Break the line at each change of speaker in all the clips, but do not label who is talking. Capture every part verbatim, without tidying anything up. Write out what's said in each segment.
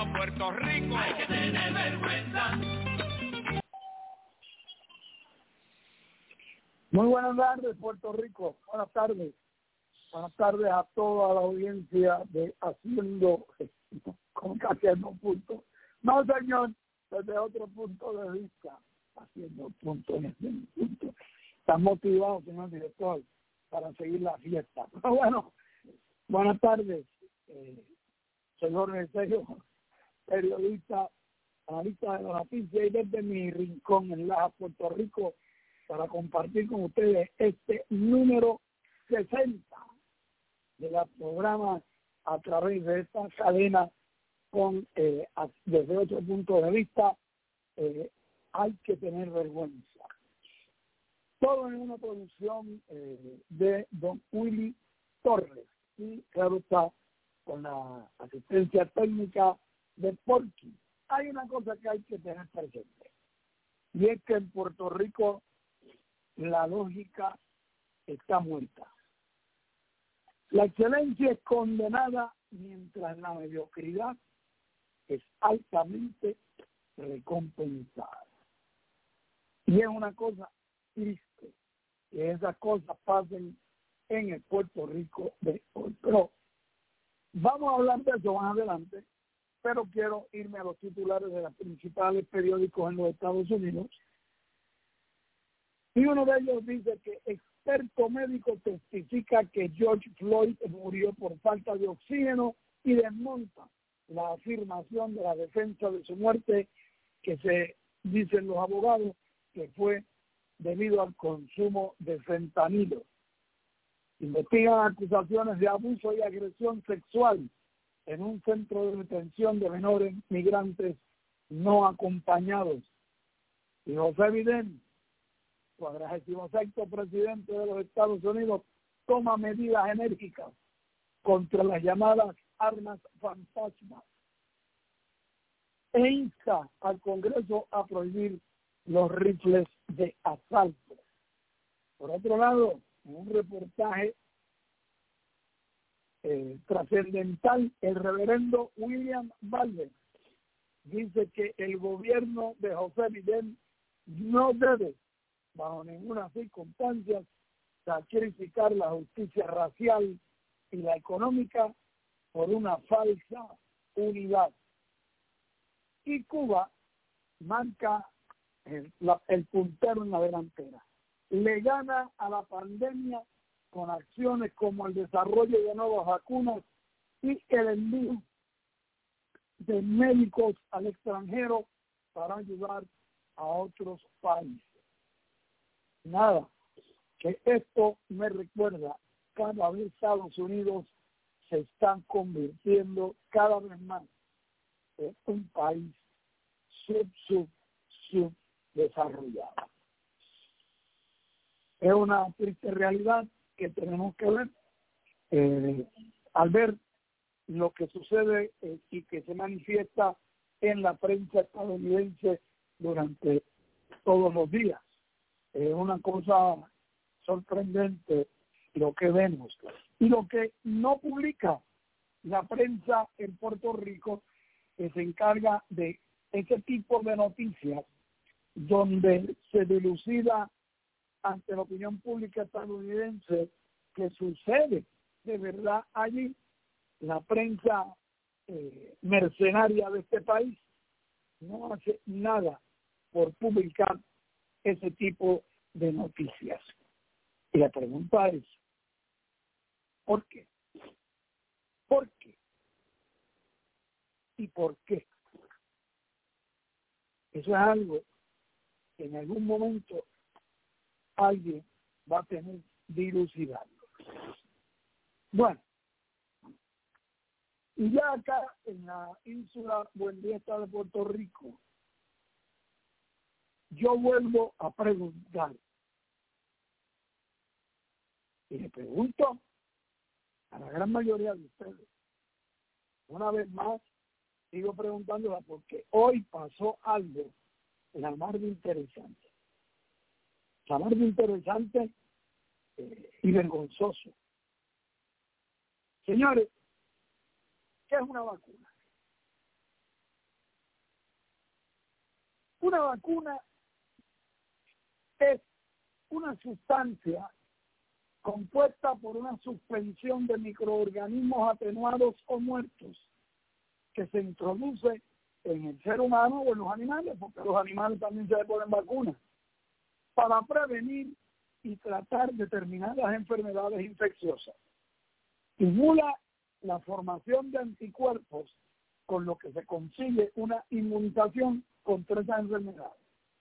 Puerto Rico. Hay que tener vergüenza.
Muy buenas tardes, Puerto Rico. Buenas tardes. Buenas tardes a toda la audiencia de Haciendo, con casi haciendo punto. No, señor, desde otro punto de vista, haciendo punto, haciendo punto. Están motivados, señor director, para seguir la fiesta. Pero bueno, buenas tardes, eh, señor Sergio, periodista, analista de la noticia, y desde mi rincón en Laja, Puerto Rico, para compartir con ustedes este número sesenta de la programa a través de esta cadena con eh, desde otro punto de vista. Eh, hay que tener vergüenza. Todo en una producción eh, de don Willy Torres y claro está con la asistencia técnica de Porky. Hay una cosa que hay que tener presente y es que en Puerto Rico la lógica está muerta. La excelencia es condenada mientras la mediocridad es altamente recompensada. Y es una cosa triste que esas cosas pasen en el Puerto Rico de hoy. Pero vamos a hablar de eso más adelante, pero quiero irme a los titulares de los principales periódicos en los Estados Unidos. Y uno de ellos dice que experto médico testifica que George Floyd murió por falta de oxígeno y desmonta la afirmación de la defensa de su muerte, que se dicen los abogados que fue debido al consumo de fentanilo. Investigan acusaciones de abuso y agresión sexual en un centro de detención de menores migrantes no acompañados. Y José Biden, cuadragésimo sexto presidente de los Estados Unidos, toma medidas enérgicas contra las llamadas armas fantasmas e insta al Congreso a prohibir los rifles de asalto. Por otro lado, en un reportaje eh, trascendental, el reverendo William Barber dice que el gobierno de José Biden no debe, bajo ninguna circunstancia, sacrificar la justicia racial y la económica por una falsa unidad. Y Cuba marca el, la, el puntero en la delantera. Le gana a la pandemia con acciones como el desarrollo de nuevas vacunas y el envío de médicos al extranjero para ayudar a otros países. Nada, que esto me recuerda, cada vez Estados Unidos se está convirtiendo cada vez más en un país sub, sub, sub desarrollado. Es una triste realidad que tenemos que ver eh, al ver lo que sucede eh, y que se manifiesta en la prensa estadounidense durante todos los días. Es una cosa sorprendente lo que vemos. Y lo que no publica la prensa en Puerto Rico, que se encarga de ese tipo de noticias donde se dilucida ante la opinión pública estadounidense que sucede de verdad allí. La prensa eh, mercenaria de este país no hace nada por publicar ese tipo de noticias. Y la pregunta es, ¿por qué? ¿Por qué? ¿Y por qué? Eso es algo que en algún momento alguien va a tener dilucidado. Bueno, y ya acá en la ínsula Buendiesta de Puerto Rico, yo vuelvo a preguntar. Y le pregunto a la gran mayoría de ustedes, una vez más, sigo preguntándola porque hoy pasó algo la más de interesante. La más de interesante eh, y vergonzoso. Señores, ¿qué es una vacuna? Una vacuna es una sustancia compuesta por una suspensión de microorganismos atenuados o muertos que se introduce en el ser humano o en los animales, porque a los animales también se le ponen vacunas, para prevenir y tratar determinadas enfermedades infecciosas. Simula la formación de anticuerpos, con lo que se consigue una inmunización contra esas enfermedades.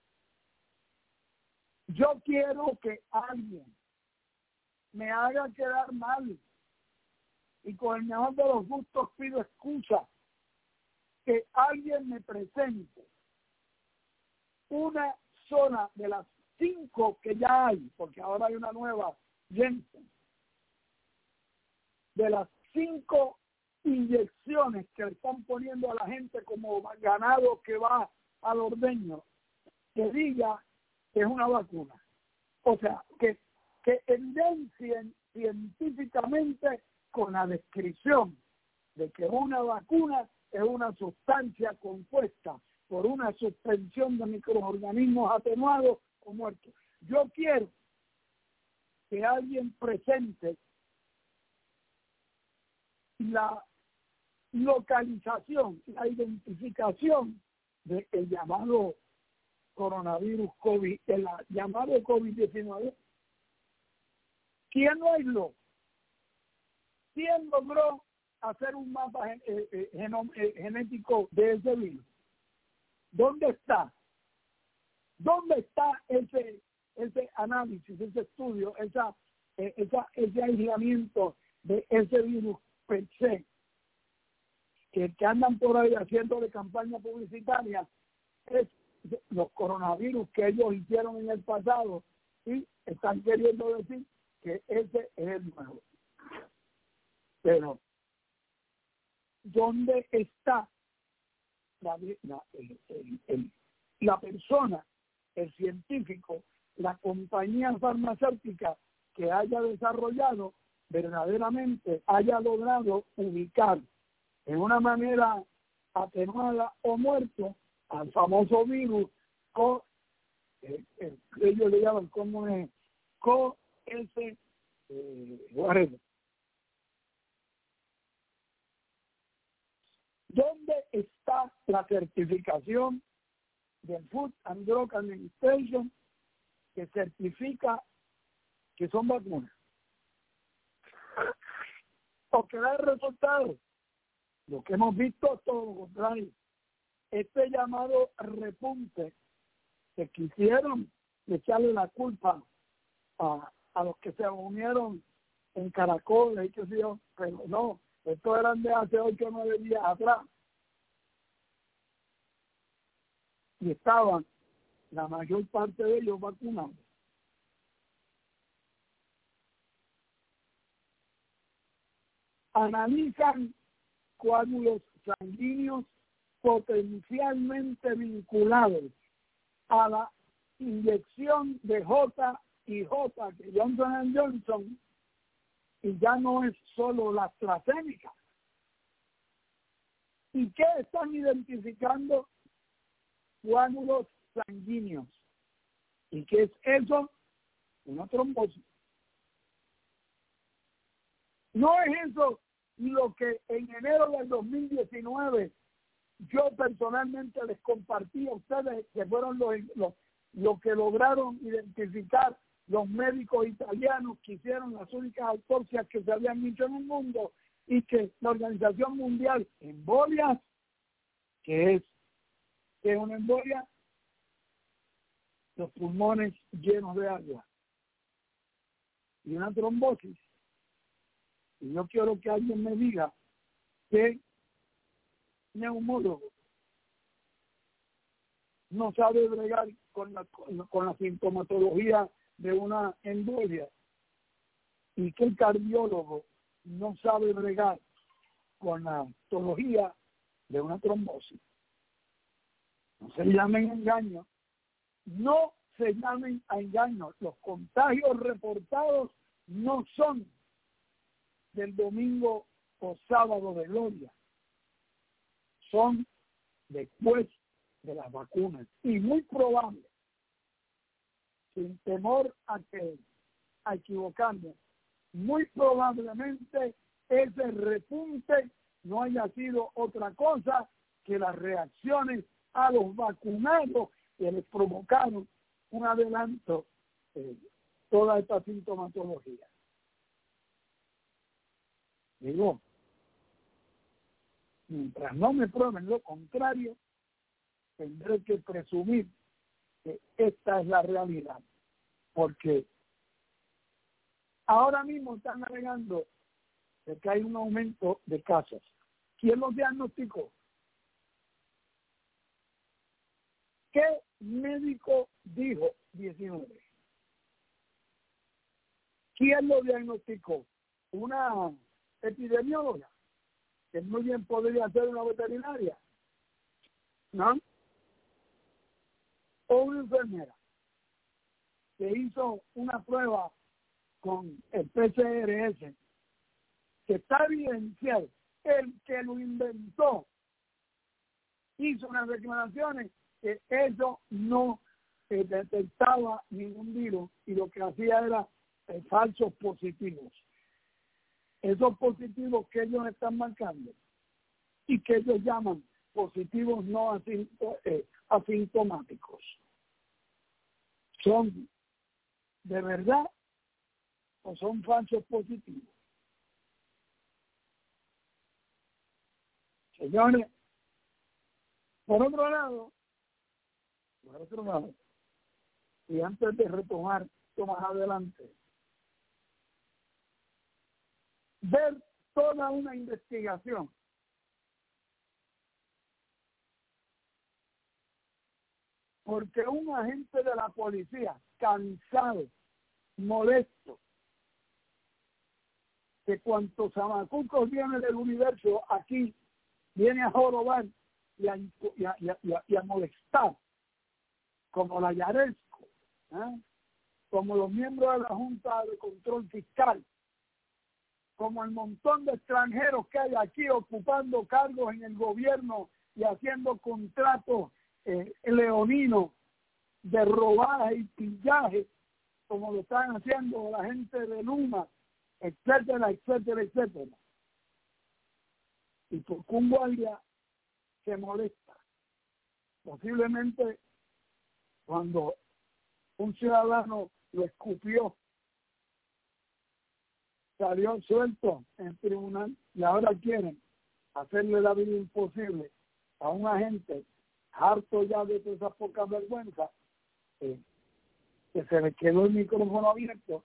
Yo quiero que alguien me haga quedar mal y con el mejor de los gustos pido excusa, que alguien me presente una sola de las cinco que ya hay, porque ahora hay una nueva, Janssen, de las cinco inyecciones que están poniendo a la gente como ganado que va al ordeño, que diga que es una vacuna. O sea, que, que evidencien científicamente con la descripción de que una vacuna es una sustancia compuesta por una suspensión de microorganismos atenuados o muertos. Yo quiero que alguien presente la localización, la identificación del llamado coronavirus COVID, el llamado COVID diecinueve. ¿Quién lo aisló? ¿Quién logró hacer un mapa eh, eh, genom, eh, genético de ese virus? ¿Dónde está? ¿Dónde está ese ese análisis, ese estudio, esa, eh, esa ese aislamiento de ese virus per se? Que, que andan por ahí haciéndole campaña publicitaria, es los coronavirus que ellos hicieron en el pasado y están queriendo decir que ese es el nuevo. Pero, ¿dónde está la, la, el, el, el, la persona, el científico, la compañía farmacéutica que haya desarrollado, verdaderamente haya logrado ubicar en una manera atenuada o muerto al famoso virus co, eh, eh, ellos le llaman como es co S eh, whatever. ¿Dónde está la certificación del Food and Drug Administration que certifica que son vacunas? ¿O que da resultados? Lo que hemos visto es todo lo contrario. Este llamado repunte que quisieron echarle la culpa a, a los que se unieron en Caracoles y qué sé yo, pero no, estos eran de hace ocho o nueve días atrás. Y estaban la mayor parte de ellos vacunados. Analizan coágulos sanguíneos potencialmente vinculados a la inyección de J y J, que Johnson and Johnson, y ya no es solo la AstraZeneca. ¿Y qué están identificando? Coágulos sanguíneos. ¿Y qué es eso? Una trombosis. No es eso lo que en enero del dos mil diecinueve yo personalmente les compartí a ustedes, que fueron los, los, los que lograron identificar los médicos italianos que hicieron las únicas autopsias que se habían hecho en el mundo, y que la Organización Mundial, embolias, que es, que es una embolia, los pulmones llenos de agua, y una trombosis. Y yo quiero que alguien me diga que neumólogo no sabe bregar con la, con la sintomatología de una embolia, y que el cardiólogo no sabe bregar con la patología de una trombosis. No se llamen engaños, no se llamen a engaños. Los contagios reportados no son del domingo o sábado de gloria, son después de las vacunas. Y muy probable, sin temor a, que, a equivocarme, muy probablemente ese repunte no haya sido otra cosa que las reacciones a los vacunados que les provocaron un adelanto de toda esta sintomatología. Digo, mientras no me prueben lo contrario, tendré que presumir que esta es la realidad, porque ahora mismo están alegando de que hay un aumento de casos. ¿Quién los diagnosticó? ¿Qué médico dijo diecinueve? ¿Quién lo diagnosticó? Una epidemióloga, que muy bien podría ser una veterinaria, ¿no? O una enfermera que hizo una prueba con el P C R S, que está evidenciado. El que lo inventó hizo unas declaraciones que eso no eh, detectaba ningún virus y lo que hacía era eh, falsos positivos. Esos positivos que ellos están marcando y que ellos llaman positivos no asinto, eh, asintomáticos, ¿son de verdad o son falsos positivos? Señores, por otro lado, por otro lado, y antes de retomar esto más adelante, ver toda una investigación porque un agente de la policía, cansado, molesto, que cuantos zamacucos vienen del universo aquí, viene a jorobar y a, y a, y a, y a molestar, como la Yaresco, ¿eh? Como los miembros de la Junta de Control Fiscal, como el montón de extranjeros que hay aquí ocupando cargos en el gobierno y haciendo contratos eh, leoninos de robaje y pillaje, como lo están haciendo la gente de Luma, etcétera, etcétera, etcétera. Y porque un guardia se molesta, posiblemente cuando un ciudadano lo escupió, salió suelto en el tribunal y ahora quieren hacerle la vida imposible a un agente harto ya de todas esas pocas vergüenzas, eh, que se le quedó el micrófono abierto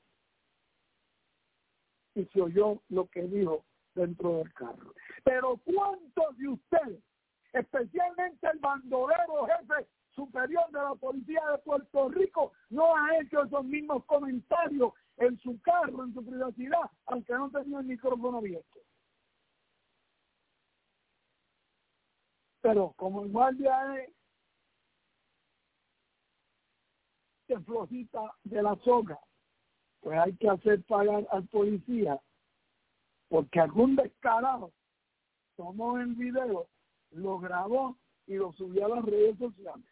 y se oyó lo que dijo dentro del carro. Pero ¿cuántos de ustedes, especialmente el bandolero jefe superior de la policía de Puerto Rico, no ha hecho esos mismos comentarios en su carro, en su privacidad, aunque no tenía el micrófono abierto? Pero como el guardia es que flojita de la soga, pues hay que hacer pagar al policía, porque algún descarado tomó el video, lo grabó y lo subió a las redes sociales.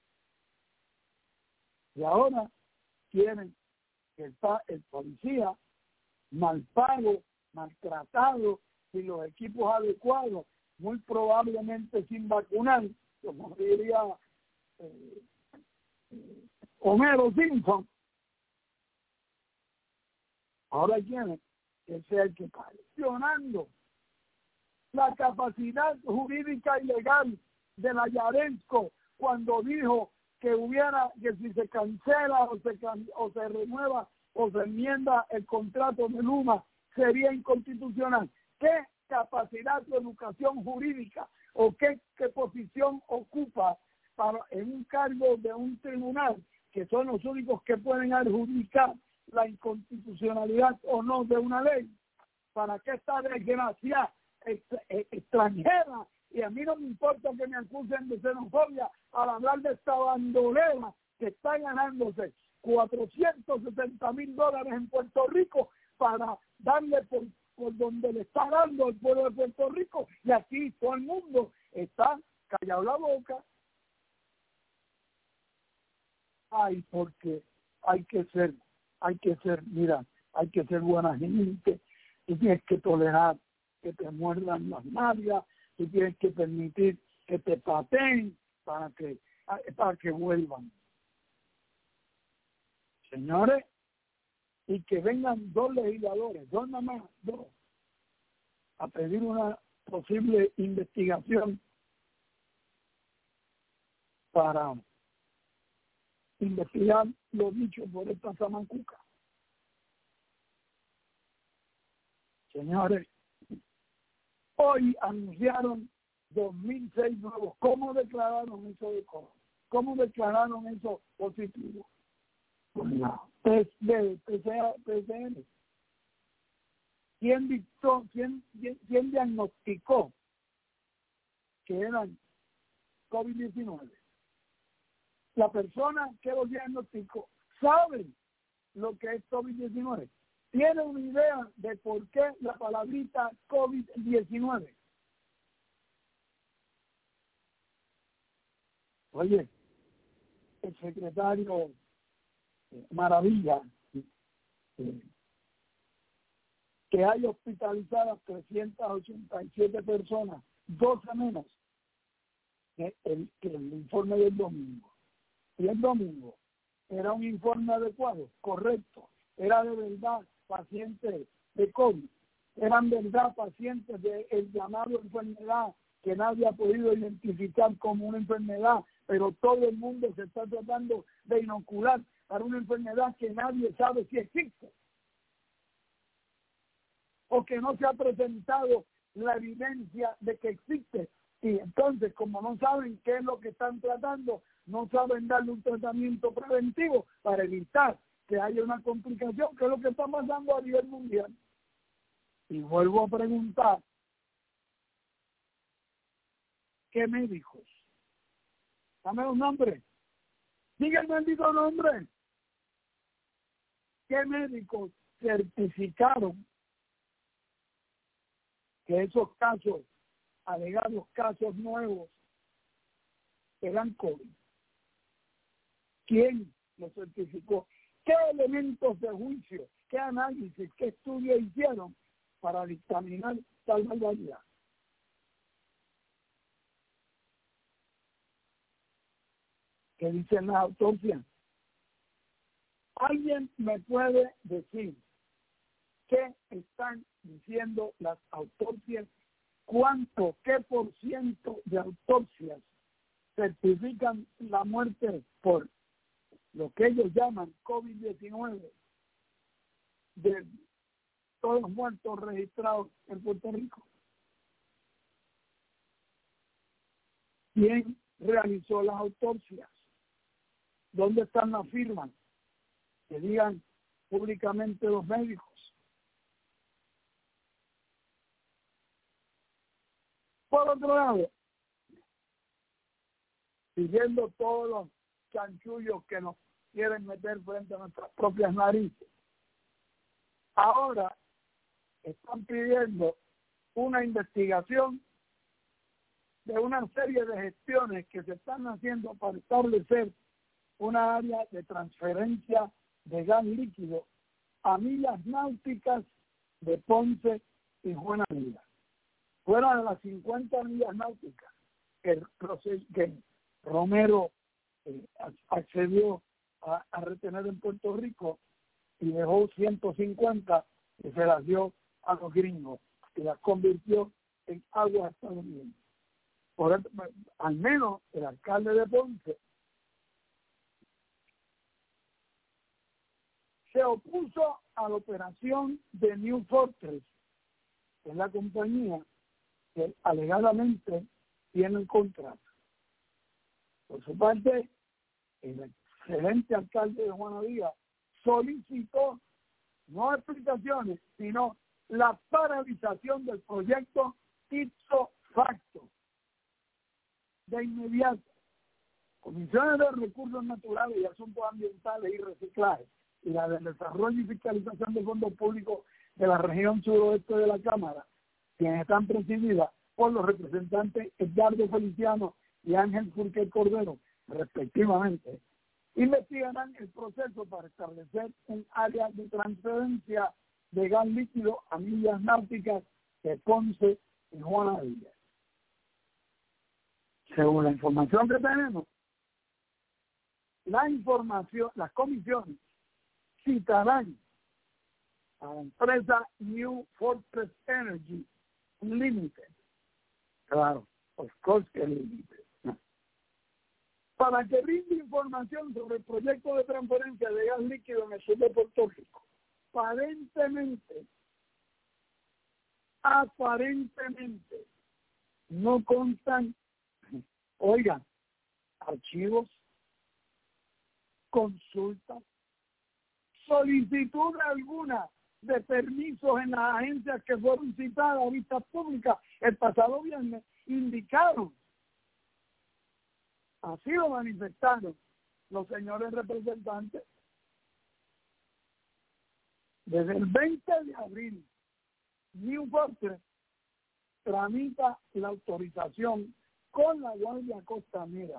Y ahora quieren que el, el policía mal pago, maltratado, sin los equipos adecuados, muy probablemente sin vacunar, como diría eh, eh, Homero Simpson, ahora quieren que sea el que pague, cuestionando la capacidad jurídica y legal de la Yaresco cuando dijo que hubiera, que si se cancela o se, o se renueva o se enmienda el contrato de Luma sería inconstitucional. ¿Qué capacidad de educación jurídica o qué, qué posición ocupa para en un cargo de un tribunal, que son los únicos que pueden adjudicar la inconstitucionalidad o no de una ley? ¿Para qué esta desgracia extranjera? Y a mí no me importa que me acusen de xenofobia al hablar de esta bandolera que está ganándose cuatrocientos setenta mil dólares en Puerto Rico para darle por, por donde le está dando el pueblo de Puerto Rico, y aquí todo el mundo está callado la boca. Ay, porque hay que ser, hay que ser, mira, hay que ser buena gente, tú tienes que tolerar que te muerdan las nalgas, tú tienes que permitir que te pateen para que, para que vuelvan. Señores, y que vengan dos legisladores, dos nada más, dos, a pedir una posible investigación para investigar lo dicho por esta Samancuca. Señores, hoy anunciaron dos mil seis nuevos. ¿Cómo declararon eso de COVID? ¿Cómo declararon eso positivo? Pues no, test de P C R. ¿Quién dictó, quién, quién, quién diagnosticó que eran COVID diecinueve? La persona que los diagnosticó sabe lo que es COVID diecinueve. Tiene una idea de por qué la palabrita COVID diecinueve. Oye, el secretario eh, Maravilla, eh, que hay hospitalizadas trescientas ochenta y siete personas, doce menos que el, que el informe del domingo. Y el domingo era un informe adecuado, correcto, era de verdad pacientes de COVID, eran verdad pacientes de el llamado enfermedad que nadie ha podido identificar como una enfermedad, pero todo el mundo se está tratando de inocular para una enfermedad que nadie sabe si existe, o que no se ha presentado la evidencia de que existe. Y entonces, como no saben qué es lo que están tratando, no saben darle un tratamiento preventivo para evitar que haya una complicación, que es lo que está pasando a nivel mundial. Y vuelvo a preguntar, ¿qué médicos? Dame un nombre. Diga el bendito nombre. ¿Qué médicos certificaron que esos casos, alegados casos nuevos, eran COVID? ¿Quién lo certificó? ¿Qué elementos de juicio, qué análisis, qué estudios hicieron para dictaminar tal barbaridad? ¿Qué dicen las autopsias? ¿Alguien me puede decir qué están diciendo las autopsias? ¿Cuánto, qué por ciento de autopsias certifican la muerte por lo que ellos llaman COVID diecinueve de todos los muertos registrados en Puerto Rico? ¿Quién realizó las autopsias? ¿Dónde están las firmas que digan públicamente los médicos? Por otro lado, siguiendo todos los chanchullos que nos quieren meter frente a nuestras propias narices, ahora están pidiendo una investigación de una serie de gestiones que se están haciendo para establecer una área de transferencia de gas líquido a millas náuticas de Ponce y Juanadía. Fuera de las cincuenta millas náuticas que, que Romero eh, accedió a, a retener en Puerto Rico y dejó ciento cincuenta que se las dio a los gringos y las convirtió en aguas estadounidenses. Por el, al menos el alcalde de Ponce se opuso a la operación de New Fortress, que es la compañía que alegadamente tiene el contrato. Por su parte, el excelente alcalde de Juanadía solicitó no explicaciones, sino la paralización del proyecto ipso facto. De inmediato, Comisiones de Recursos Naturales y Asuntos Ambientales y Reciclaje y la de Desarrollo y Fiscalización de Fondos Públicos de la región suroeste de la Cámara, quienes están presididas por los representantes Edgardo Feliciano y Ángel Furquet Cordero, respectivamente, investigarán el proceso para establecer un área de transferencia de gas líquido a millas náuticas de Ponce y Juana Díaz. Según la información que tenemos, la información, las comisiones citarán a la empresa New Fortress Energy Limited, claro, of course que Limited, no, para que brinde información sobre el proyecto de transferencia de gas líquido en el sur de Puerto Rico. Aparentemente, aparentemente, no constan, oigan, archivos, consultas, solicitud alguna de permisos en las agencias que fueron citadas a vista pública el pasado viernes, indicaron, así lo manifestaron los señores representantes, desde el veinte de abril, New Fortress tramita la autorización con la Guardia Costanera.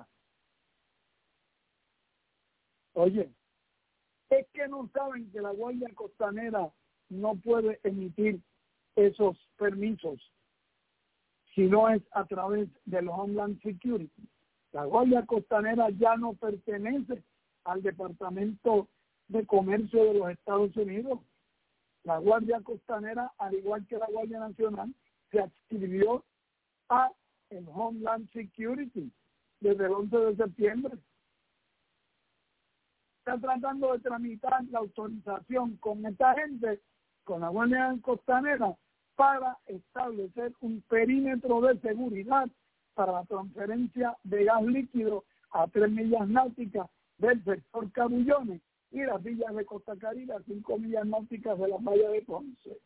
Oye, es que no saben que la Guardia Costanera no puede emitir esos permisos si no es a través del Homeland Security. La Guardia Costanera ya no pertenece al Departamento de Comercio de los Estados Unidos. La Guardia Costanera, al igual que la Guardia Nacional, se adscribió a el Homeland Security desde el once de septiembre. Está tratando de tramitar la autorización con esta gente, con la Guardia Costanera, para establecer un perímetro de seguridad para la transferencia de gas líquido a tres millas náuticas del sector Cabullones y las villas de Costa Caribe a cinco millas náuticas de la playa de Ponce.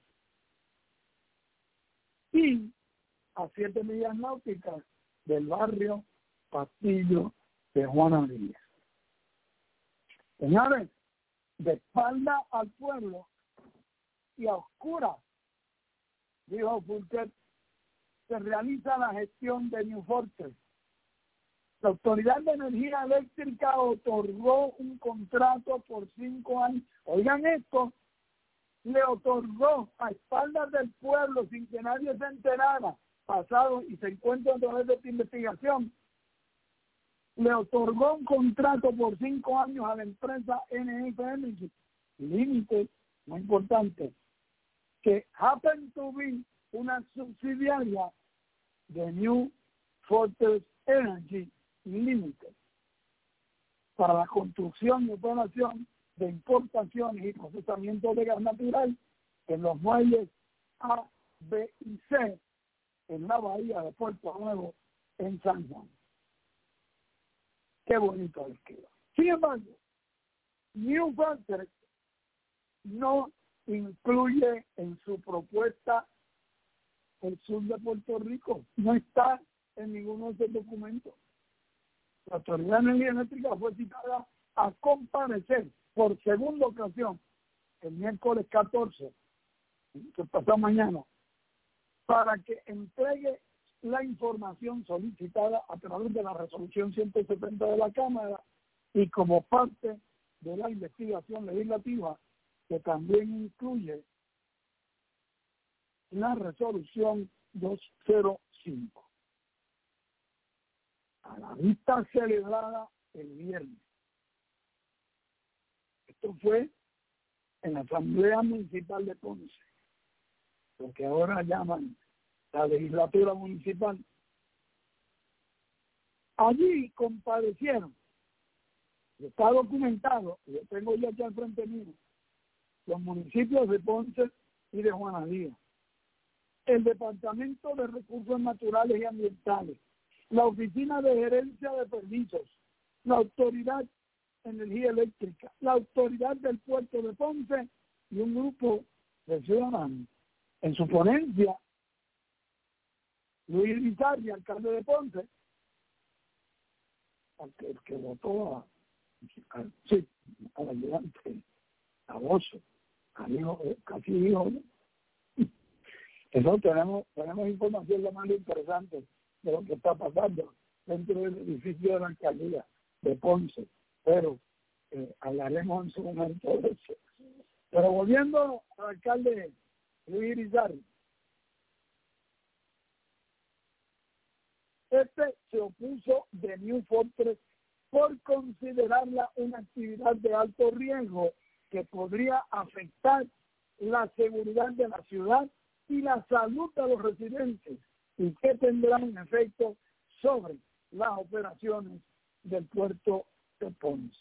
Y a siete millas náuticas del barrio Pastillo de Juana Díaz. Señores, de espalda al pueblo y a oscuras, dijo Fulker, se realiza la gestión de New Fortress. La Autoridad de Energía Eléctrica otorgó un contrato por cinco años. Oigan esto, le otorgó a espaldas del pueblo sin que nadie se enterara, pasado y se encuentra a través de esta investigación, le otorgó un contrato por cinco años a la empresa N F Energy Limited, muy importante, que happen to be una subsidiaria de New Fortress Energy Limited, para la construcción y operación de importaciones y procesamiento de gas natural en los muelles A, B y C en la bahía de Puerto Nuevo en San Juan. Qué bonito les queda. Sin embargo, New Fortress no incluye en su propuesta el sur de Puerto Rico. No está en ninguno de esos documentos. La Autoridad de Energía Eléctrica fue citada a comparecer por segunda ocasión el miércoles catorce, que pasó mañana, para que entregue la información solicitada a través de la resolución ciento setenta de la Cámara y como parte de la investigación legislativa que también incluye la resolución doscientos cinco. A la vista celebrada el viernes. Esto fue en la Asamblea Municipal de Ponce, lo que ahora llaman la legislatura municipal. Allí comparecieron, está documentado, y yo tengo ya aquí al frente mío, los municipios de Ponce y de Juana Díaz, el Departamento de Recursos Naturales y Ambientales, la Oficina de Gerencia de Permisos, la Autoridad de Energía Eléctrica, la Autoridad del Puerto de Ponce y un grupo de ciudadanos. En su ponencia, Luis Rizarri, alcalde de Ponce, el que votó a, a, sí, al ayudante, a Bozo, al hijo, casi hijo, ¿no? Eso tenemos, tenemos información lo más interesante de lo que está pasando dentro del edificio de la alcaldía de Ponce, pero eh, hablaremos en su momento de eso. Pero volviendo al alcalde Luis Irizarry, este se opuso de New Fortress por considerarla una actividad de alto riesgo que podría afectar la seguridad de la ciudad y la salud de los residentes y que tendrá un efecto sobre las operaciones del puerto de Ponce.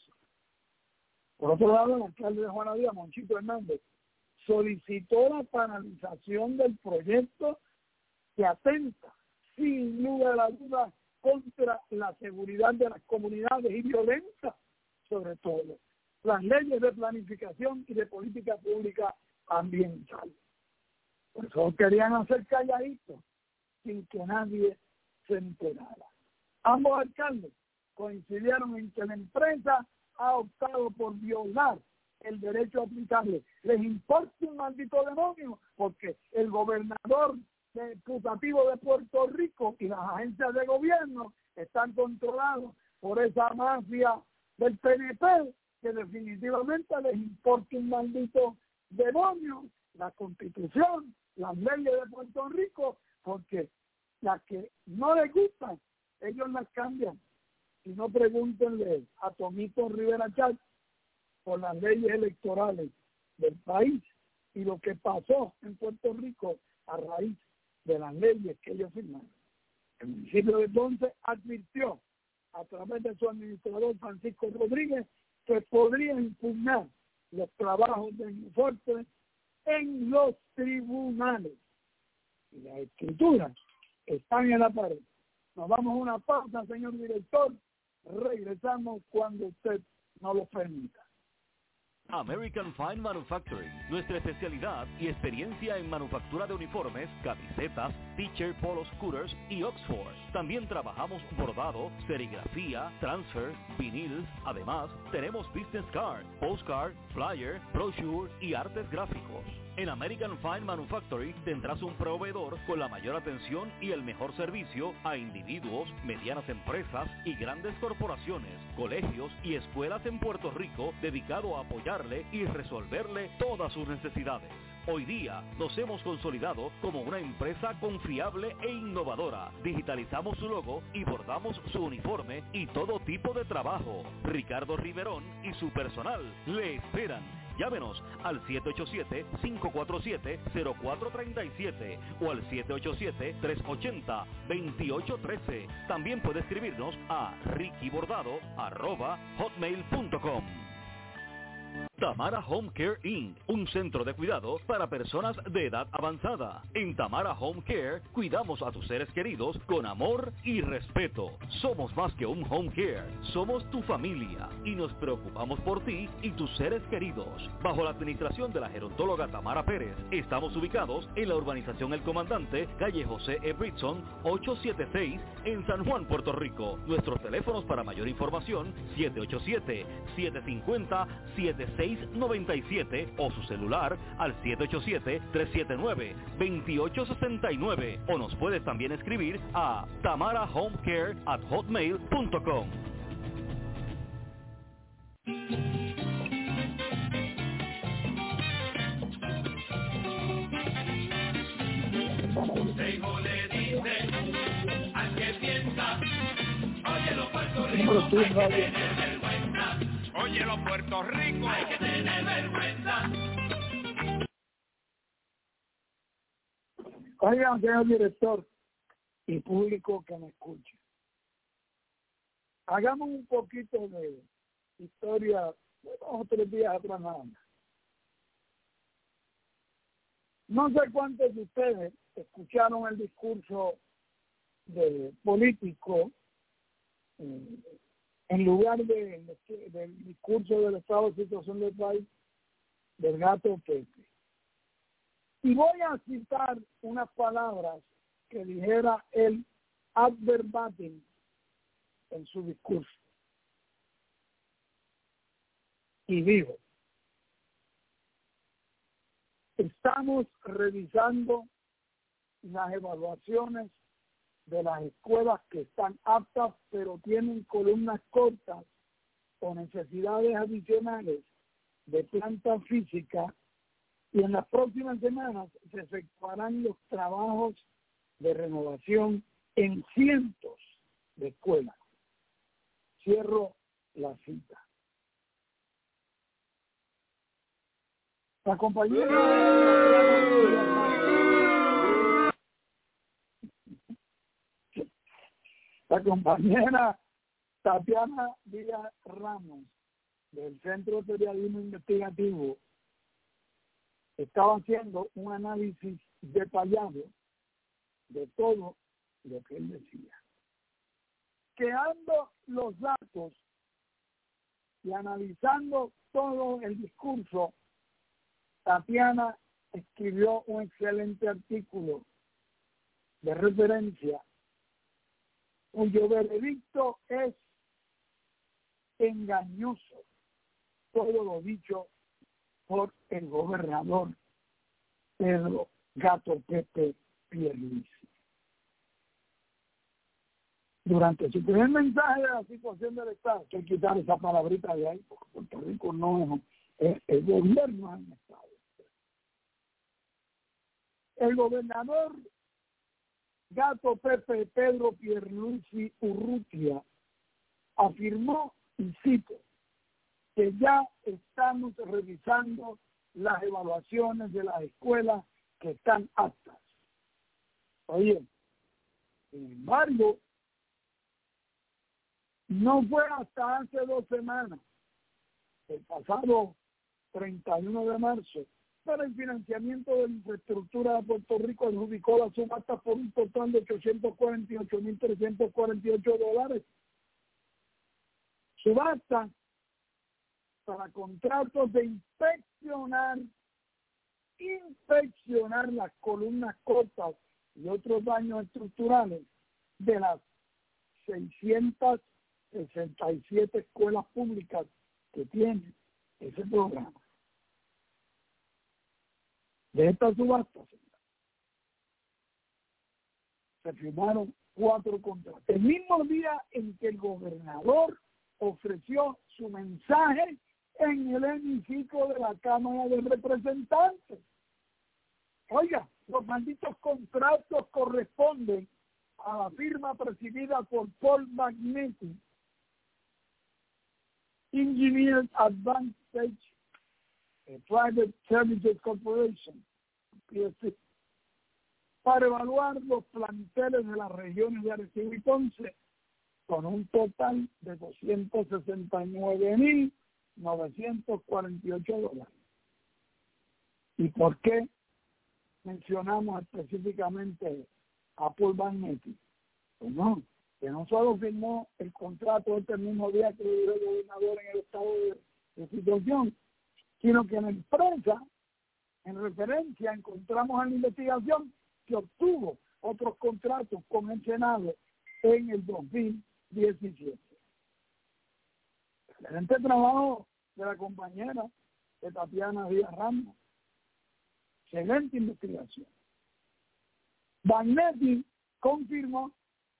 Por otro lado, el alcalde de Juanadía, Monchito Hernández, solicitó la paralización del proyecto que atenta, sin lugar a la duda, contra la seguridad de las comunidades y violenta, sobre todo, las leyes de planificación y de política pública ambiental. Por eso querían hacer calladito, sin que nadie se enterara. Ambos alcaldes coincidieron en que la empresa ha optado por violar el derecho aplicable. Les importa un maldito demonio, porque el gobernador putativo de Puerto Rico y las agencias de gobierno están controlados por esa mafia del P N P, que definitivamente les importa un maldito demonio la Constitución, las leyes de Puerto Rico, porque las que no les gustan, ellos las cambian. Y no pregúntenle a Tomito Rivera Chat por las leyes electorales del país y lo que pasó en Puerto Rico a raíz de las leyes que ellos firmaron. El municipio de Ponce advirtió a través de su administrador Francisco Rodríguez que podría impugnar los trabajos de New Fortress en los tribunales. Y las escrituras están en la pared. Nos vamos a una pausa, señor director. Regresamos cuando usted nos lo permita.
American Fine Manufacturing, nuestra especialidad y experiencia en manufactura de uniformes, camisetas, t-shirt, polos, scooters y Oxford. También trabajamos bordado, serigrafía, transfer, vinil. Además, tenemos business card, postcard, flyer, brochure y artes gráficos. En American Fine Manufacturing tendrás un proveedor con la mayor atención y el mejor servicio a individuos, medianas empresas y grandes corporaciones, colegios y escuelas en Puerto Rico dedicado a apoyarle y resolverle todas sus necesidades. Hoy día nos hemos consolidado como una empresa confiable e innovadora. Digitalizamos su logo y bordamos su uniforme y todo tipo de trabajo. Ricardo Riverón y su personal le esperan. Llámenos al siete ocho siete, cinco cuatro siete, cero cuatro tres siete o al siete ocho siete, tres ocho cero, dos ocho uno tres. También puede escribirnos a rickybordado arroba hotmail punto com. Tamara Home Care incorporated, un centro de cuidado para personas de edad avanzada. En Tamara Home Care cuidamos a tus seres queridos con amor y respeto. Somos más que un home care, somos tu familia y nos preocupamos por ti y tus seres queridos. Bajo la administración de la gerontóloga Tamara Pérez, estamos ubicados en la urbanización El Comandante, calle José E. Britson, ochocientos setenta y seis, en San Juan, Puerto Rico. Nuestros teléfonos para mayor información, siete ocho siete, siete cinco cero, siete seis nueve siete o su celular al siete ocho siete, tres siete nueve, dos ocho seis nueve o nos puedes también escribir a tamarahomecare at hotmail punto com.
Seijo le dice al que piensa, oye los Puerto Rico, hay que tener vergüenza. Oye los Puerto Rico, hay que tener vergüenza.
Oigan, señor director y público que me escuche, hagamos un poquito de historia de dos o tres días atrás nada más. No sé cuántos de ustedes escucharon el discurso de político eh, en lugar de, de, del discurso del estado de situación del país del gato Pepe. Y voy a citar unas palabras que dijera él ad verbatim en su discurso. Y dijo: estamos revisando las evaluaciones de las escuelas que están aptas pero tienen columnas cortas o necesidades adicionales de planta física y en las próximas semanas se efectuarán los trabajos de renovación en cientos de escuelas. Cierro la cita. La compañía la compañera Tatiana Díaz Ramos del Centro de Periodismo Investigativo estaba haciendo un análisis detallado de todo lo que él decía. Quedando los datos y analizando todo el discurso, Tatiana escribió un excelente artículo de referencia cuyo veredicto es engañoso todo lo dicho por el gobernador Pedro Gato Pepe Pierluisi. Durante su primer mensaje de la situación del Estado, hay que quitar esa palabrita de ahí, porque Puerto Rico no es, es el gobierno del Estado. El gobernador Gato Pepe Pedro Pierluisi Urrutia afirmó, y cito, que ya estamos revisando las evaluaciones de las escuelas que están aptas. Oye, sin embargo, no fue hasta hace dos semanas, el pasado treinta y uno de marzo, para el financiamiento de la infraestructura de Puerto Rico adjudicó la subasta por un total de ochocientos cuarenta y ocho mil trescientos cuarenta y ocho dólares. Subasta para contratos de inspeccionar, inspeccionar las columnas cortas y otros daños estructurales de las seiscientas sesenta y siete escuelas públicas que tiene ese programa. De estas subastas se firmaron cuatro contratos. El mismo día en que el gobernador ofreció su mensaje en el hemiciclo de la Cámara de Representantes. Oiga, los malditos contratos corresponden a la firma presidida por Paul Magnetti, Engineers Advantage Private Services Corporation, P S C, para evaluar los planteles de las regiones de Arecibo y Ponce con un total de doscientos sesenta y nueve mil novecientos cuarenta y ocho dólares. ¿Y por qué mencionamos específicamente a Paul Magnetti? Pues no, que no solo firmó el contrato este mismo día que le dio el gobernador en el estado de, de situación, sino que en la empresa, en referencia, encontramos en la investigación que obtuvo otros contratos con el Senado en el dos mil diecisiete. Excelente trabajo de la compañera de Tatiana Díaz Ramos. Excelente investigación. Magnetti confirmó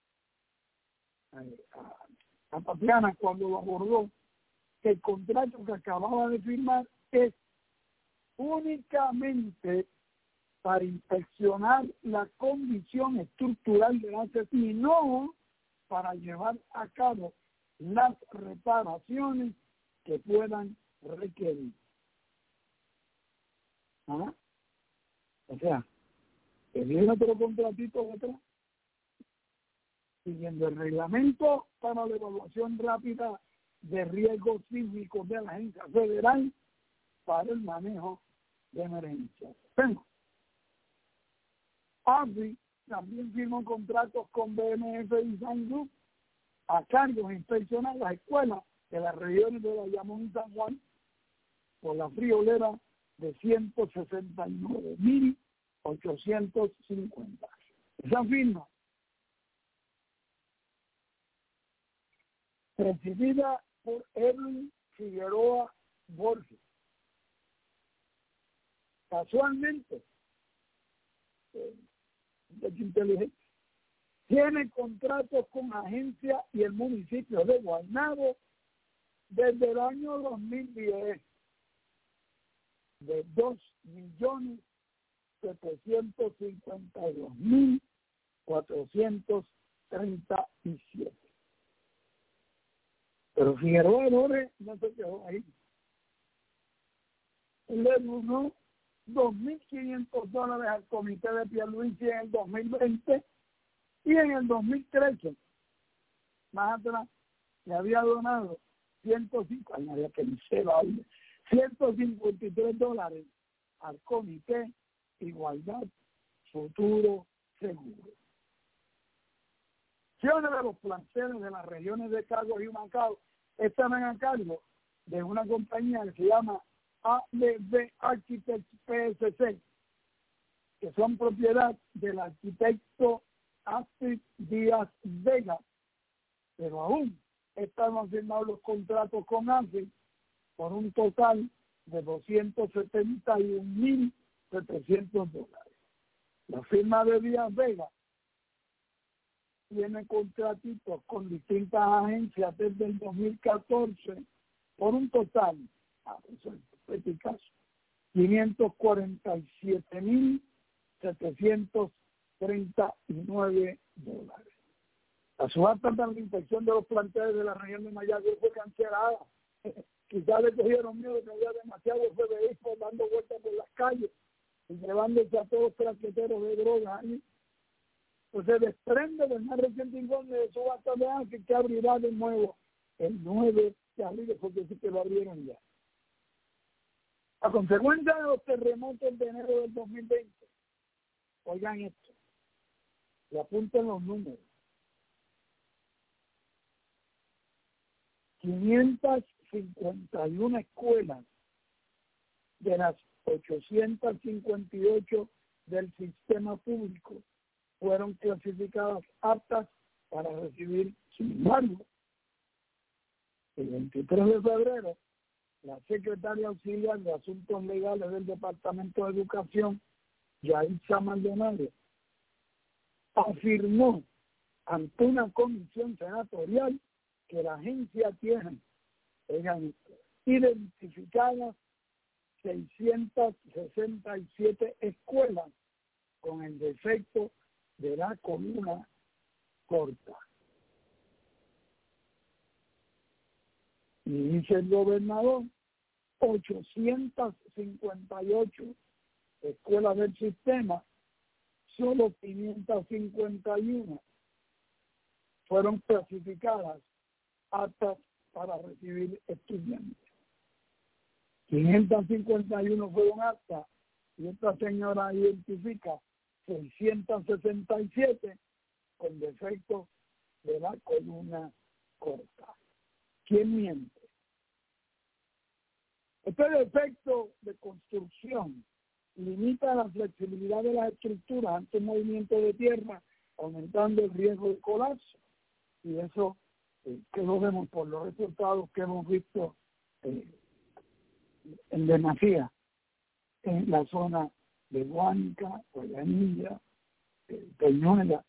eh, a, a Tatiana cuando lo abordó que el contrato que acababa de firmar es únicamente para inspeccionar la condición estructural de la C E T y no para llevar a cabo las reparaciones que puedan requerir. ¿Ah? O sea, que viene otro contratito detrás, siguiendo el reglamento para la evaluación rápida de riesgos sísmicos de la Agencia Federal para el manejo de emergencias. Bueno, A S I también firmó contratos con B M F Design Group a cargo de inspeccionar las escuelas de las regiones de Bayamón y San Juan por la friolera de ciento sesenta y nueve mil ochocientos cincuenta. Esa firma, presidida por Edwin Figueroa Borges, casualmente, eh, de inteligencia, tiene contratos con la agencia y el municipio de Guaynabo desde el año dos mil diez de dos millones setecientos cincuenta y dos mil cuatrocientos treinta y siete. Pero Figueroa Lores no se quedó ahí. Le donó dos mil quinientos dólares al comité de Pierluisi en el dos mil veinte y en el dos mil trece, más atrás, le había donado ciento cincuenta, había que ciento cincuenta y tres dólares al comité Igualdad, Futuro, Seguro. Acciones de los planteles de las regiones de Caguas y Humacao están a cargo de una compañía que se llama A D B Architects P S C, que son propiedad del arquitecto Astrid Díaz Vega, pero aún están firmados los contratos con Astrid por un total de doscientos setenta y un mil setecientos dólares. La firma de Díaz Vega tiene contratitos con distintas agencias desde el dos mil catorce por un total, ah, eso es eficaz, quinientos cuarenta y siete mil setecientos treinta y nueve dólares. La subasta de la inspección de los planteles de la región de Mayagüez fue cancelada. Quizás le cogieron miedo de que había demasiados F B I dando vueltas por las calles y llevándose a todos los traqueteros de drogas ahí. Pues se desprende del más reciente informe de subasta de Ángel que abrirá de nuevo el nueve de abril, porque sí que lo abrieron ya. A consecuencia de los terremotos de enero del dos mil veinte, oigan esto, y apunten los números. quinientas cincuenta y una escuelas de las ochocientas cincuenta y ocho del sistema público fueron clasificadas aptas para recibir. Sin embargo, el veintitrés de febrero, la secretaria auxiliar de Asuntos Legales del Departamento de Educación, Yaritza Maldonado, afirmó ante una comisión senatorial que la agencia tiene, oigan, identificadas seiscientas sesenta y siete escuelas con el defecto de la columna corta. Y dice el gobernador, ochocientas cincuenta y ocho escuelas del sistema, solo quinientas cincuenta y uno fueron clasificadas aptas para recibir estudiantes. quinientas cincuenta y uno fueron aptas y esta señora identifica seiscientas sesenta y siete con defecto de la columna corta. ¿Quién miente? Este defecto de construcción limita la flexibilidad de las estructuras ante un movimiento de tierra, aumentando el riesgo de colapso. Y eso eh, que lo vemos por los resultados que hemos visto eh, en demasía en la zona de Guánica, Guayanilla, eh, Peñuela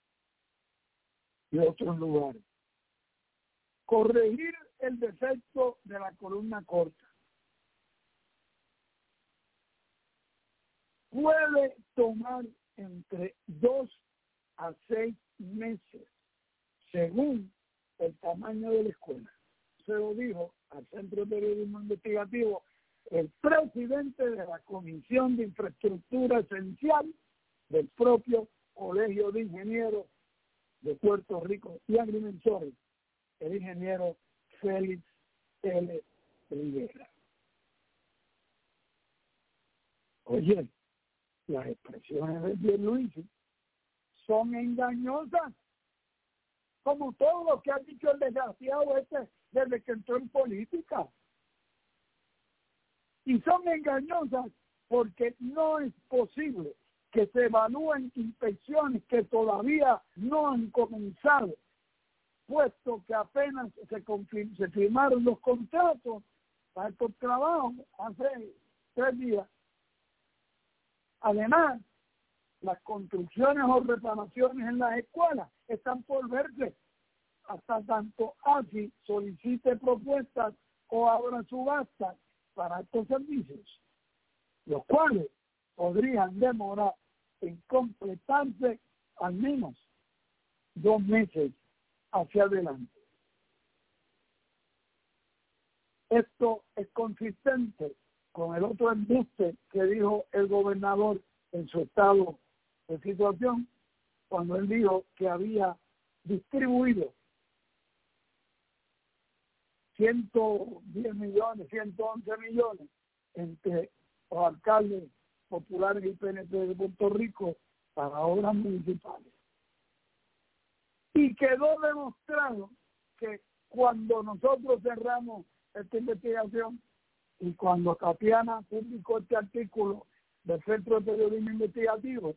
y otros lugares. Corregir el defecto de la columna corta puede tomar entre dos a seis meses según el tamaño de la escuela. Se lo dijo al Centro de Periodismo Investigativo el presidente de la Comisión de Infraestructura Esencial del propio Colegio de Ingenieros de Puerto Rico y Agrimensores, el ingeniero Félix L. Rivera. Oye, las expresiones de Pierluisi son engañosas, como todo lo que ha dicho el desgraciado este desde que entró en política. Y son engañosas porque no es posible que se evalúen inspecciones que todavía no han comenzado, puesto que apenas se, confirm, se firmaron los contratos para estos trabajos hace tres días. Además, las construcciones o reparaciones en las escuelas están por verse. hasta tanto ASI solicite propuestas o abra subastas para estos servicios, los cuales podrían demorar en completarse al menos dos meses hacia adelante. Esto es consistente con el otro embuste que dijo el gobernador en su estado de situación, cuando él dijo que había distribuido ciento diez millones, ciento once millones entre los alcaldes populares y P N P de Puerto Rico para obras municipales. Y quedó demostrado que cuando nosotros cerramos esta investigación y cuando Tatiana publicó este artículo del Centro de Periodismo Investigativo,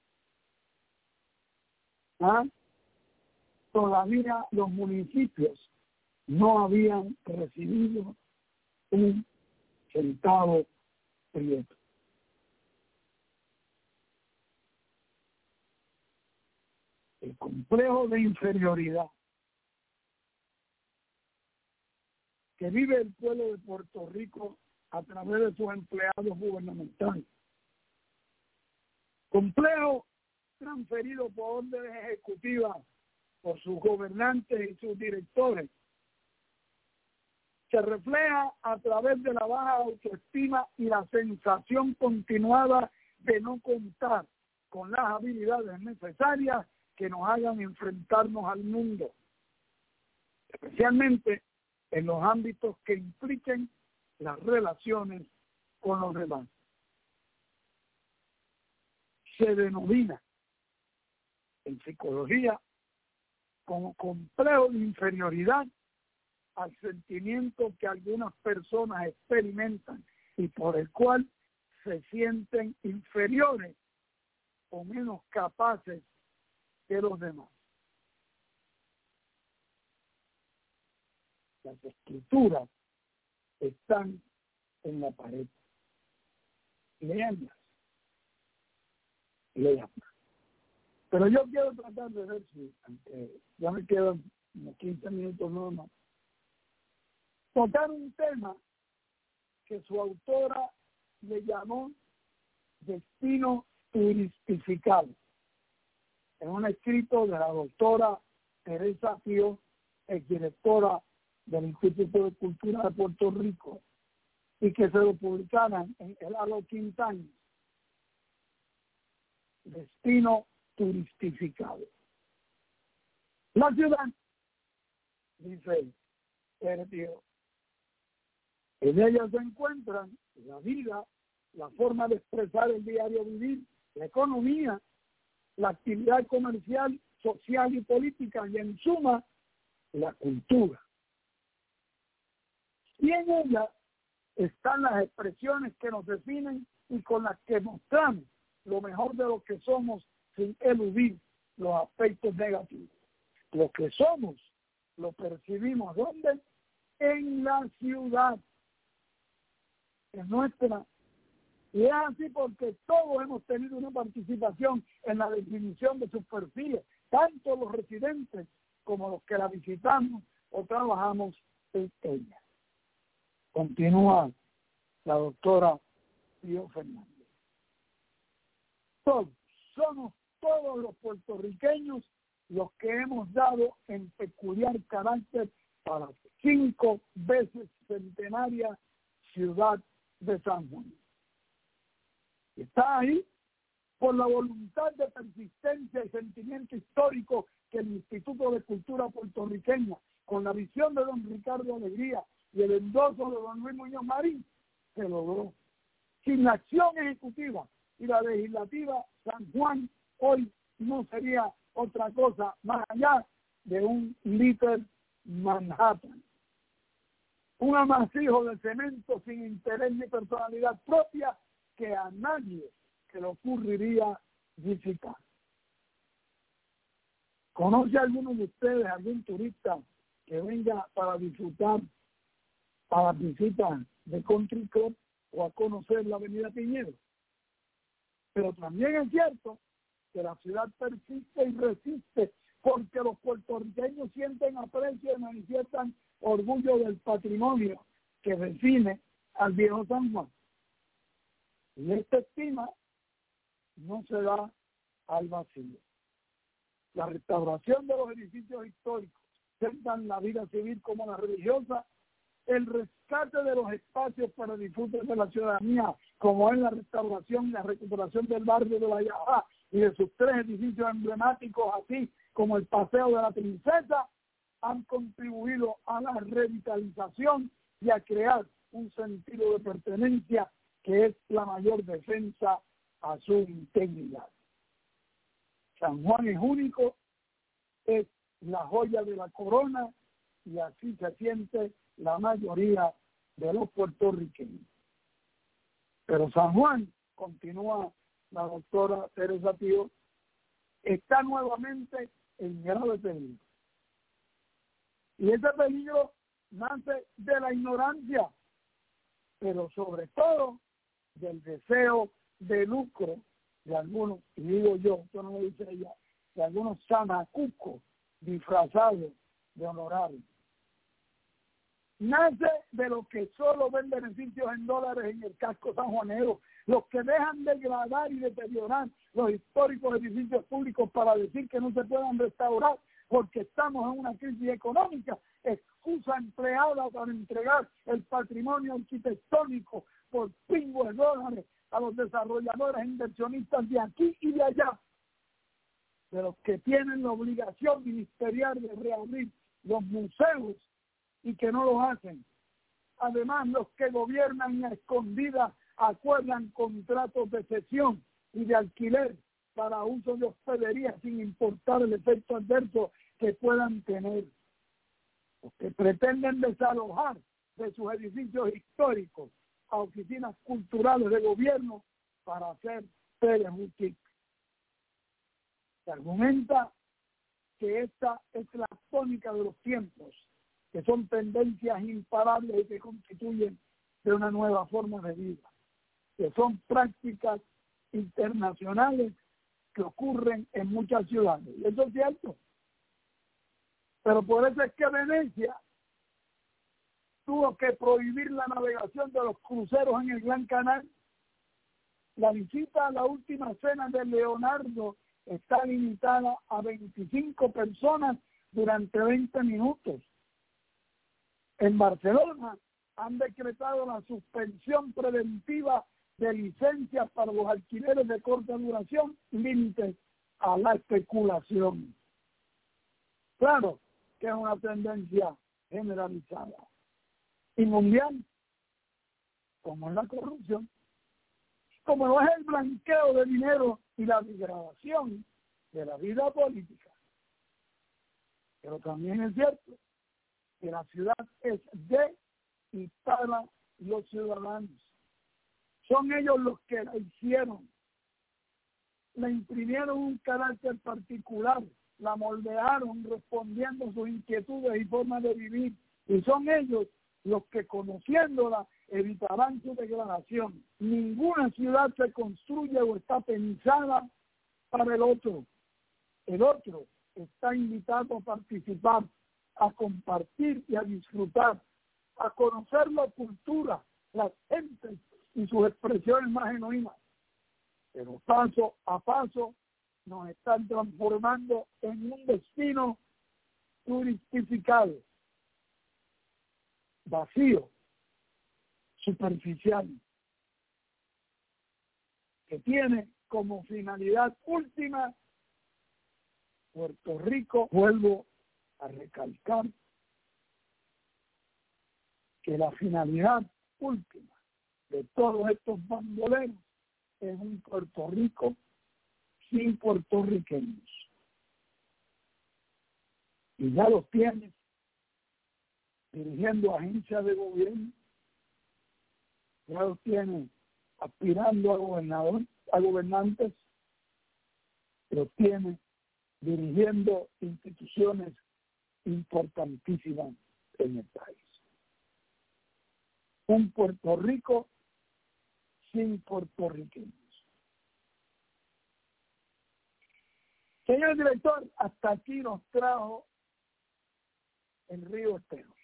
¿ah? todavía los municipios no habían recibido un centavo prieto. El complejo de inferioridad que vive el pueblo de Puerto Rico a través de sus empleados gubernamentales. Complejo transferido por órdenes ejecutivas por sus gobernantes y sus directores. Se refleja a través de la baja autoestima y la sensación continuada de no contar con las habilidades necesarias que nos hagan enfrentarnos al mundo, especialmente en los ámbitos que impliquen las relaciones con los demás. Se denomina en psicología como complejo de inferioridad al sentimiento que algunas personas experimentan y por el cual se sienten inferiores o menos capaces que los demás. Las escrituras están en la pared. Leanlas. Leanlas. Pero yo quiero tratar de ver si, aunque ya me quedan unos quince minutos no más, tocar un tema que su autora le llamó destino turistificado. En un escrito de la doctora Teresa Pío, exdirectora del Instituto de Cultura de Puerto Rico, y que se lo publicaran en el Halo Quintana, destino turistificado. La ciudad, dice Teresa Pío, en ella se encuentran la vida, la forma de expresar el diario vivir, la economía, la actividad comercial, social y política, y en suma, la cultura. Y en ella están las expresiones que nos definen y con las que mostramos lo mejor de lo que somos sin eludir los aspectos negativos. Lo que somos lo percibimos ¿dónde? En la ciudad, en nuestra. Y es así porque todos hemos tenido una participación en la definición de sus perfiles, tanto los residentes como los que la visitamos o trabajamos en ella. Continúa la doctora Pío Fernández. Todos, somos todos los puertorriqueños los que hemos dado en peculiar carácter para cinco veces centenaria ciudad de San Juan. Está ahí por la voluntad de persistencia y sentimiento histórico que el Instituto de Cultura Puertorriqueña, con la visión de don Ricardo Alegría y el endoso de don Luis Muñoz Marín, se logró. Sin la acción ejecutiva y la legislativa, San Juan hoy no sería otra cosa más allá de un Little Manhattan. Un amasijo de cemento sin interés ni personalidad propia que a nadie se le ocurriría visitar. ¿Conoce alguno de ustedes, algún turista que venga para disfrutar a las visitas de Country Club o a conocer la Avenida Piñero? Pero también es cierto que la ciudad persiste y resiste porque los puertorriqueños sienten aprecio y manifiestan orgullo del patrimonio que define al viejo San Juan. Y esta estima no se da al vacío. La restauración de los edificios históricos, tanto la vida civil como la religiosa, el rescate de los espacios para disfrute de la ciudadanía, como es la restauración y la recuperación del barrio de Valleja y de sus tres edificios emblemáticos, así como el Paseo de la Princesa, han contribuido a la revitalización y a crear un sentido de pertenencia que es la mayor defensa a su integridad. San Juan es único, es la joya de la corona y así se siente la mayoría de los puertorriqueños. Pero San Juan, continúa la doctora Teresa Tío, está nuevamente en grave peligro. Y ese peligro nace de la ignorancia, pero sobre todo del deseo de lucro de algunos, y digo yo, esto no lo dice ella, de algunos sanacucos disfrazados de honorarios. Nace de los que solo ven beneficios en dólares en el casco sanjuanero, los que dejan degradar y deteriorar los históricos edificios públicos para decir que no se puedan restaurar porque estamos en una crisis económica, excusa empleada para entregar el patrimonio arquitectónico por pingües de dólares a los desarrolladores e inversionistas de aquí y de allá, de los que tienen la obligación ministerial de reabrir los museos y que no lo hacen. Además, los que gobiernan a escondidas acuerdan contratos de cesión y de alquiler para uso de hospedería sin importar el efecto adverso que puedan tener. Los que pretenden desalojar de sus edificios históricos a oficinas culturales de gobierno para hacer teleboutique. Se argumenta que esta es la tónica de los tiempos, que son tendencias imparables y que constituyen de una nueva forma de vida, que son prácticas internacionales que ocurren en muchas ciudades. Y eso es cierto. Pero por eso es que Venecia tuvo que prohibir la navegación de los cruceros en el Gran Canal. La visita a la última cena de Leonardo está limitada a veinticinco personas durante veinte minutos. En Barcelona han decretado la suspensión preventiva de licencias para los alquileres de corta duración, límites a la especulación. Claro que es una tendencia generalizada y mundial, como es la corrupción, como no es el blanqueo de dinero y la degradación de la vida política. Pero también es cierto que la ciudad es de y para los ciudadanos. Son ellos los que la hicieron, le imprimieron un carácter particular, la moldearon respondiendo a sus inquietudes y formas de vivir, y son ellos los que, conociéndola, evitarán su degradación. Ninguna ciudad se construye o está pensada para el otro. El otro está invitado a participar, a compartir y a disfrutar, a conocer la cultura, las gentes y sus expresiones más genuinas. Pero paso a paso nos están transformando en un destino turistificado, vacío, superficial, que tiene como finalidad última Puerto Rico. Vuelvo a recalcar que la finalidad última de todos estos bandoleros es un Puerto Rico sin puertorriqueños. Y ya los tienes dirigiendo agencias de gobierno, ya los tienes aspirando a gobernador, a gobernantes, los tienes dirigiendo instituciones importantísimas en el país. Un Puerto Rico sin puertorriqueños. Señor director, hasta aquí nos trajo el río Esteros.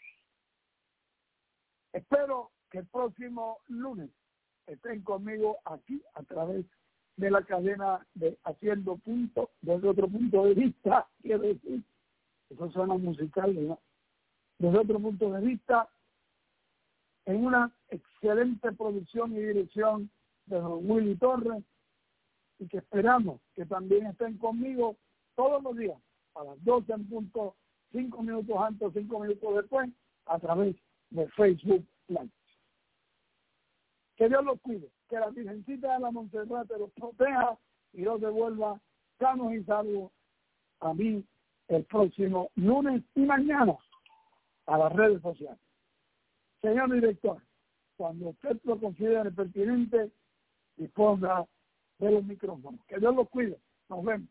Espero que el próximo lunes estén conmigo aquí a través de la cadena de Haciendo Punto, desde otro punto de vista, quiero decir, eso suena musical, ¿no? Desde otro punto de vista, en una excelente producción y dirección de don Willy Torres, y que esperamos que también estén conmigo todos los días, a las doce en punto, cinco minutos antes, cinco minutos después, a través de Facebook Live. Que Dios los cuide, que la Virgencita de la Monserrate los proteja y los devuelva sanos y salvos a mí el próximo lunes y mañana a las redes sociales. Señor director, cuando usted lo considere pertinente, disponga de los micrófonos. Que Dios los cuide. Nos vemos.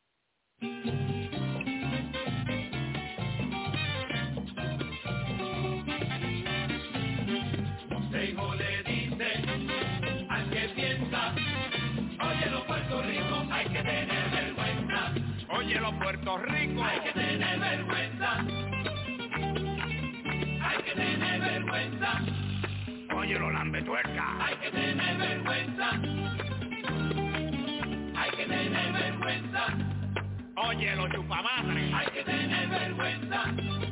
Consejo le dice al que piensa, oye los Puerto Rico, hay que tener vergüenza. Oye los Puerto Rico, hay que tener vergüenza. Hay que tener vergüenza. Oye los lambetuerca, hay que tener vergüenza. Hay que tener vergüenza. Oye los chupamadres, hay que tener vergüenza.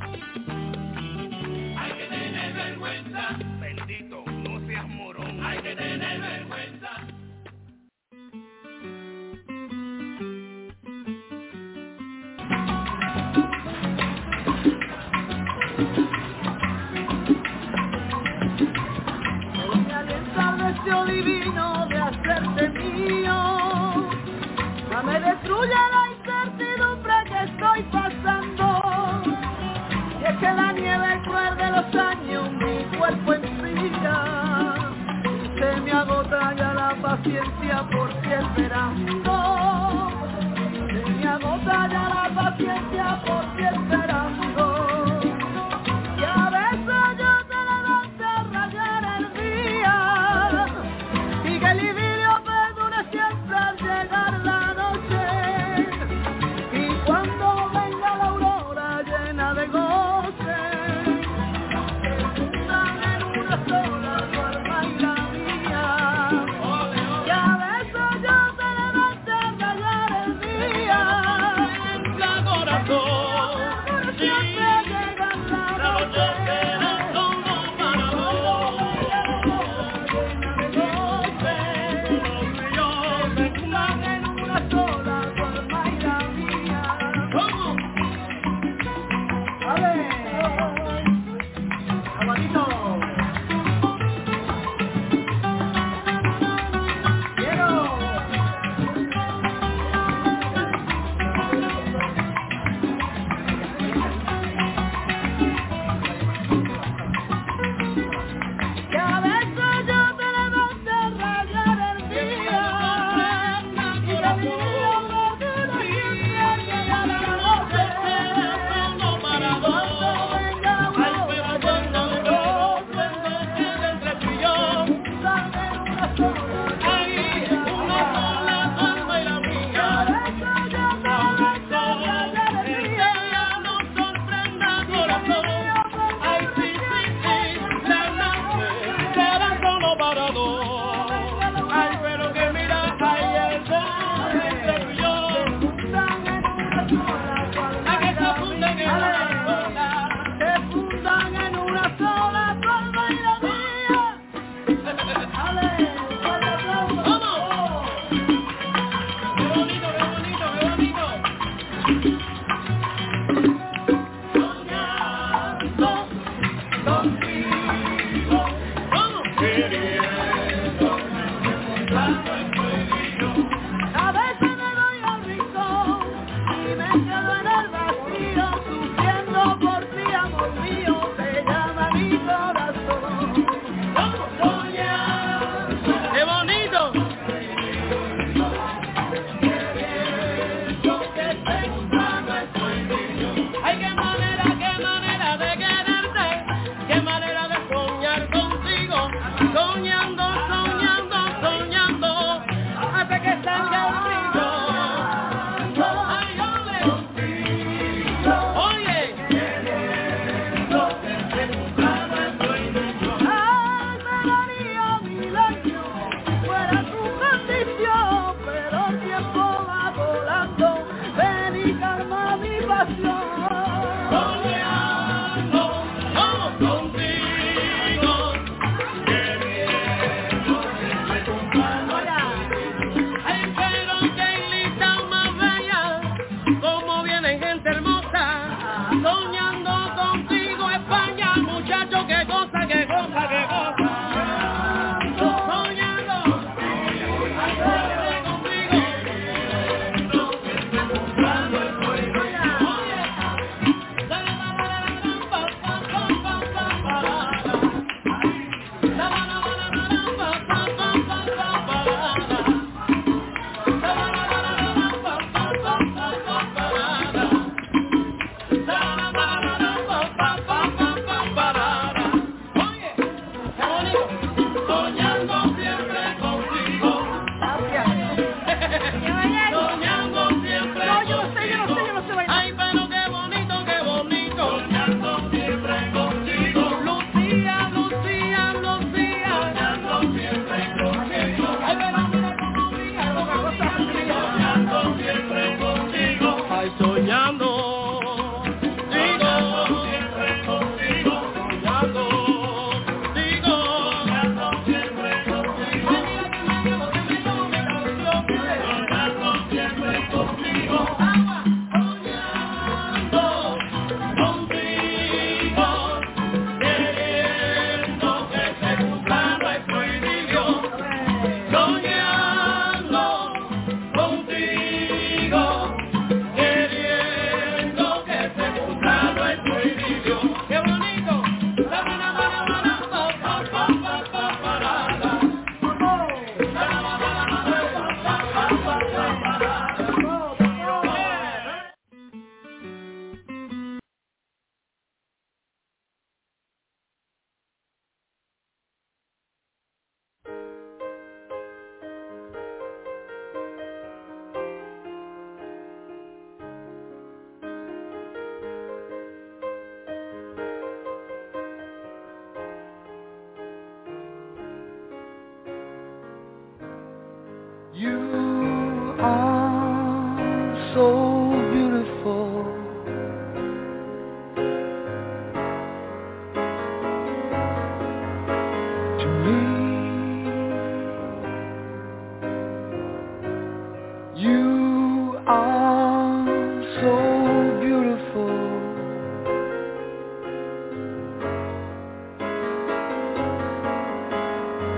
Hay que tener vergüenza. Bendito, no seas morón. Hay que tener vergüenza.
Me alienta el deseo divino de hacerte mío. No me destruya la incertidumbre que estoy pasando. Y es que la nieve cruel de los años mi cuerpo enfría. Y se me agota ya la paciencia por ti esperando. Se me agota ya la paciencia por ti esperando. Y a veces yo te levanto a rayar el día. Y que el idilio perdure siempre al llegar la noche. Y cuando venga la aurora llena de goce, juntan en una sola tu alma y la mía. Y a veces yo te levanto a rayar el día. Venga corazón.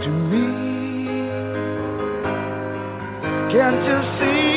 to me. Can't you see